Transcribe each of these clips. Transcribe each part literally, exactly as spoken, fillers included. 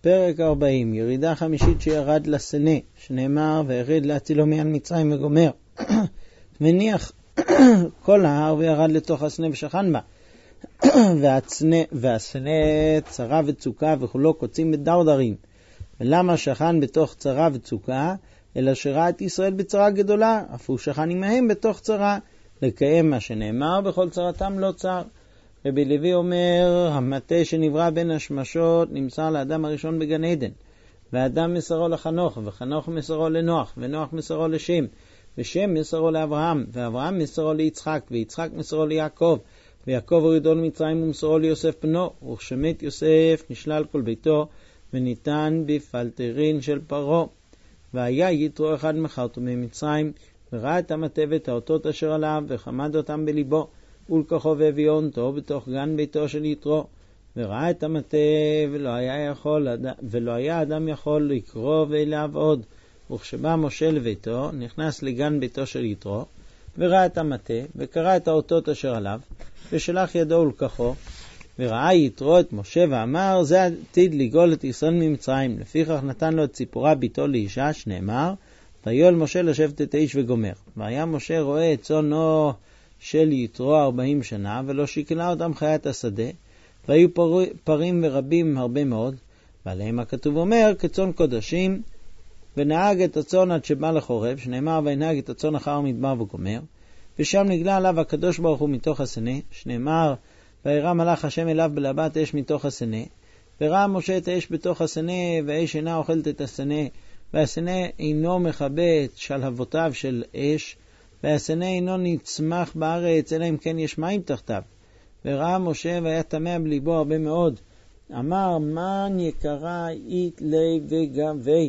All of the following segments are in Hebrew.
פרק ארבעים, ירידה חמישית שירד לסנה, שנאמר וירד להצילו מעל מצרים וגומר. וניח כל ההר וירד לתוך הסנה ושכן בה. והסנה, והסנה צרה וצוקה וכולו קוצים בדרדרים. ולמה שכן בתוך צרה וצוקה? אלא שראה את ישראל בצרה גדולה, אף הוא שכן עמהם בתוך צרה, לקיים מה שנאמר בכל צרתם לא צר. רבי לוי אומר, המטה שנברא בין השמשות נמסר לאדם הראשון בגן עדן, ואדם מסרו לחנוך, וחנוך מסרו לנוח, ונוח מסרו לשם, ושם מסרו לאברהם, ואברהם מסרו ליצחק, ויצחק מסרו ליעקב, ויעקב הורידו למצרים ומסרו ליוסף בנו, וכשמת יוסף נשלל כל ביתו, וניתן בפלטרין של פרו. והיה יתרו אחד מחרתו ממצרים, וראה את המטה ואת האותות אשר עליו, וחמד אותם בליבו, ולקחו והביאו אותו בתוך גן ביתו של יתרו. וראה את המטה, ולא היה, יכול, ולא היה אדם יכול לקרוא ואליו עוד. וכשבא משה לביתו, נכנס לגן ביתו של יתרו, וראה את המטה, וקרא את האותות אשר עליו, ושלח ידו ולקחו. וראה יתרו את משה ואמר, זה עתיד לגאול את ישראל ממצרים. לפיכך נתן לו את ציפורה ביתו לאישה, שנאמר, ויואל משה לשבת את האיש וגומר. והיה משה רואה את צאנו של יתרו ארבעים שנה, ולא שיקלה אותם חיית השדה, והיו פר... פרים ורבים הרבה מאוד, ועליהם הכתוב אומר, כצאן קודשים, ונהג את הצאן עד שבא לחורב, שנאמר, וינהג את הצאן אחר המדבר וגומר, ושם נגלה עליו הקדוש ברוך הוא מתוך הסנה, שנאמר, וירא מלאך השם אליו בלבת אש מתוך הסנה, וראה משה את האש בתוך הסנה, והאש אינה אוכלת את הסנה, והסנה אינו מכבה את שלהבותיו של אש, והסנה אינו נצמח בארץ, אלא אם כן יש מים תחתיו. וראה משה והיה תמה בליבו הרבה מאוד. אמר, מן יקרא אית לי וגבי.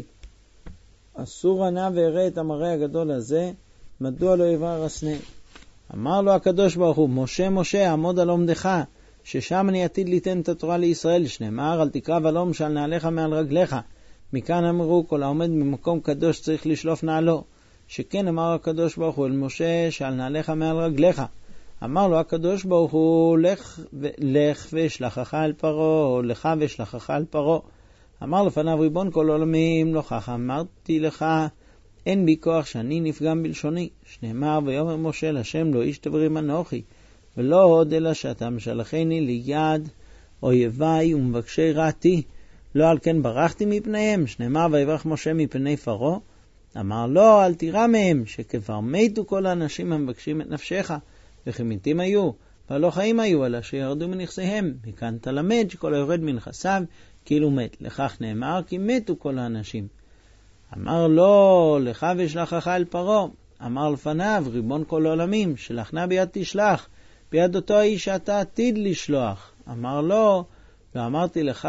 אסור ענה ויראה את המראה הגדול הזה, מדוע לא יברר הסנה? אמר לו הקדוש ברוך הוא, משה משה עמוד על עומדך, ששם אני עתיד ליתן את התורה לישראל, שנאמר, אל תקרא ולום שעל נעליך מעל רגליך. מכאן אמרו, כל העומד במקום קדוש צריך לשלוף נעלו. שכן אמר הקדוש ברוך הוא אל משה, שעל נעליך מעל רגליך. אמר לו הקדוש ברוך הוא, לך, לך ושלחך אל פרו, לך ושלחך אל פרו. אמר לפניו ריבון כל עולמים, לא כך אמרתי לך, אין בי כוח שאני נפגם בלשוני. שנאמר, ויאמר משה לשם לא איש דברים אנוכי, ולא עוד אלא שאתה משלחני ליד אויביי ומבקשי רעתי. לא על כן ברחתי מפניהם. שנאמר, ויברח משה מפני פרו. אמר לו, אל תירא מהם, שכבר מתו כל האנשים המבקשים את נפשך, וכי מתים היו, ולא חיים היו, אלא שירדו מנכסיהם. מכאן תלמד שכל היורד מנכסיו, כאילו מת. לכך נאמר, כי מתו כל האנשים. אמר לו, לך ושלחך אל פרו. אמר לפניו, ריבון כל העולמים, שלחנה ביד תשלח, ביד אותו האיש שאתה עתיד לשלוח. אמר לו, לא אמרתי לך,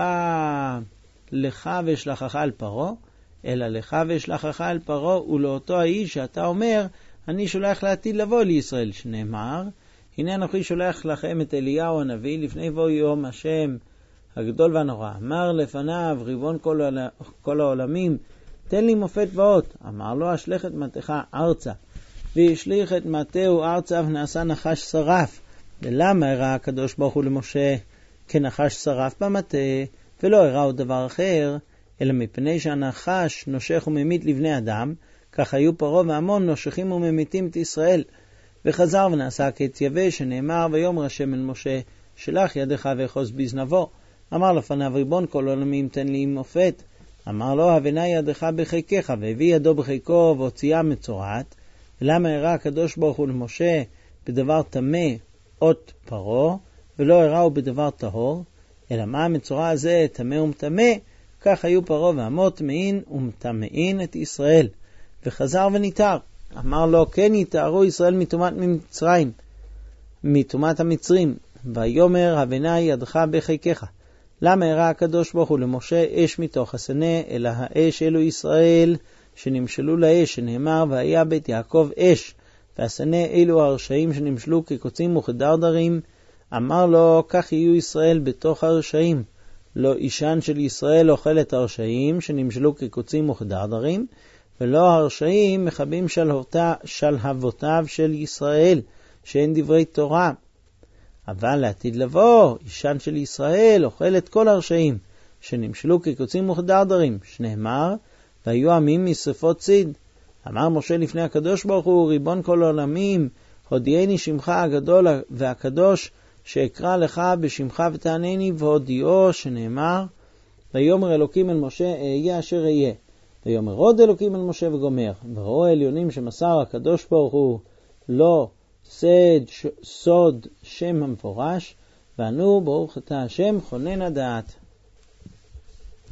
לך ושלחך אל פרו, אלא לך ושלחך אל פרו, ולאותו האיש שאתה אומר, אני שולח לעתיד לבוא לישראל. שנאמר, הנה אנוכי שולח לכם את אליהו הנביא, לפני בוא יום השם הגדול והנורא. אמר לפניו, ריבון כל, כל העולמים, תן לי מופת ואות. אמר לו, אשלח את מטך ארצה. וישליך את מטהו ארצה, ונעשה נחש שרף. ולמה הראה הקדוש ברוך הוא למשה כנחש שרף במטה, ולא הראה עוד דבר אחר, אלא מפני שהנחש נושך וממית לבני אדם, כך היו פרו והמון נושכים וממיתים את ישראל. וחזר ונעשה קץ יבש, שנאמר, ויאמר השם אל משה, שלח ידך ואחוז בזנבו. אמר לפניו, ריבון כל עולמים, תן לי מופת. אמר לו, הבנה ידך בחיקך, והביא ידו בחיקו והוציאה מצורעת. ולמה הראה הקדוש ברוך הוא למשה בדבר תמה אות פרו, ולא הראו בדבר טהור? אלא מה המצורע הזה תמה ומתמה? כך היו פרו והמו טמאין ומטמאין את ישראל. וחזר וניתר. אמר לו, כן יתארו ישראל מטומאת מצרים, מטומאת המצרים. ויאמר, הבנה ידך בחיקך. למה הראה הקדוש ברוך הוא למשה אש מתוך הסנה, אלא האש אלו ישראל שנמשלו לאש, שנאמר, והיה בית יעקב אש, והסנה אלו הרשעים שנמשלו כקוצים וכדרדרים. אמר לו, כך יהיו ישראל בתוך הרשעים. לא אישן של ישראל אוכל את הרשעים שנמשלו כקוצים וכדרדרים, ולא הרשעים מחבים שלהבותיו של ישראל, שאין דברי תורה. אבל לעתיד לבוא, אישן של ישראל אוכל את כל הרשעים, שנמשלו כקוצים וכדרדרים, שנאמר, והיו עמים משרפות ציד. אמר משה לפני הקדוש ברוך הוא, ריבון כל העולמים, הודיעני שמך הגדול והקדוש, שאקרא לך בשמך ותענני, והודיעו, שנאמר, ויאמר אלוקים אל משה, אהיה אשר אהיה. ויאמר עוד אלוקים אל משה וגומר, וראו העליונים שמסר הקדוש ברוך הוא, לא סד סוד שם המפורש, וענו ברוך אתה השם כונן הדעת.